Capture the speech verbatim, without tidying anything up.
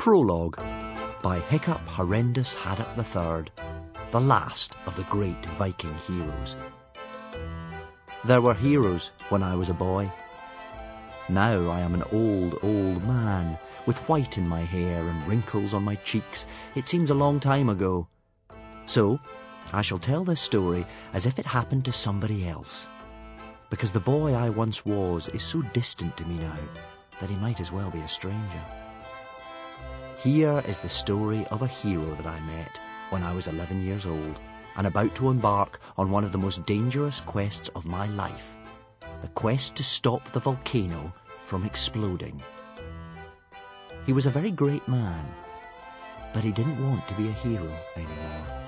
Prologue by Hiccup Horrendous Haddock the Third, the last of the great Viking heroes. There were heroes when I was a boy. Now I am an old, old man, with white in my hair and wrinkles on my cheeks. It seems a long time ago. So, I shall tell this story as if it happened to somebody else, because the boy I once was is so distant to me now that he might as well be a stranger. Here is the story of a hero that I met when I was eleven years old and about to embark on one of the most dangerous quests of my life, the quest to stop the volcano from exploding. He was a very great man, but he didn't want to be a hero anymore.